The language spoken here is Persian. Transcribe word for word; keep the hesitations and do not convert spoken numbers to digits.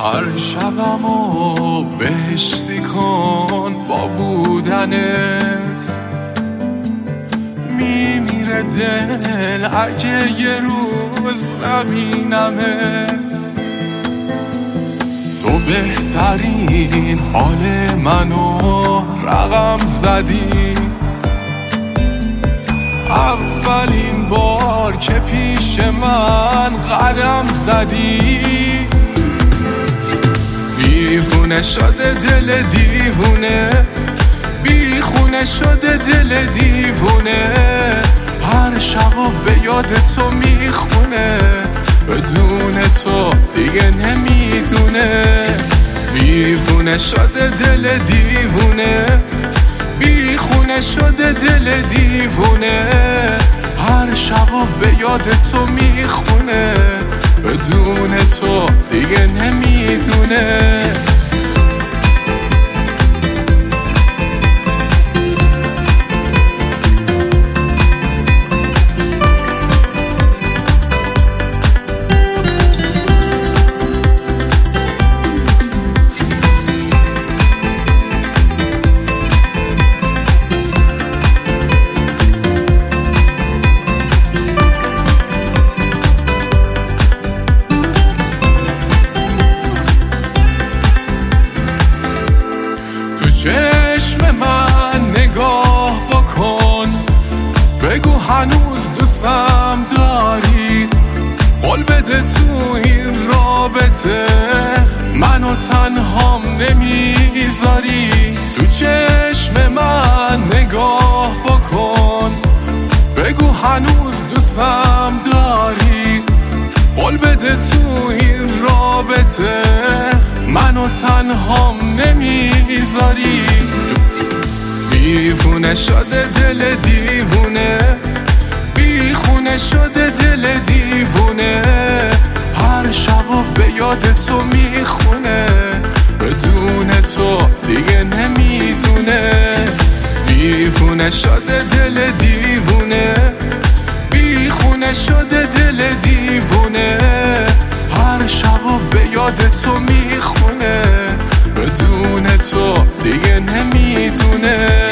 هر شبمو بهشتی کن با بودنت، میمیره دل اگه یه روز نبینمت. تو بهترین حال منو رقم زدی، اولین بار که پیش من قدم زدی. دیوونه شده دل دیوونه، بیخونه شده دل دیوونه، هر شبو به یاد تو میخونه، بدون تو دیگه نمیدونه. دیوونه شده دل دیوونه، بیخونه شده دل دیوونه، هر شبو به یاد تو میخونه، بدون تو دیگه نمیدونه. چشم من نگاه بکن، بگو هنوز دوستم داری، قول بده تو این رابطه منو تنهام نمیذاری. تو چشم من نگاه بکن، بگو هنوز دوستم داری، قول بده تو این رابطه منو تنهام نمیذاری. دیوونه شده دل دیوونه، بیخونه شده دل دیوونه، هر شبو به یاد تو میخونه، بدون تو دیگه نمیدونه. دیوونه شده دل دیوونه، بیخونه شده دل دیوونه، هر شبو به یاد تو میخونه، بدون تو دیگه نمیدونه.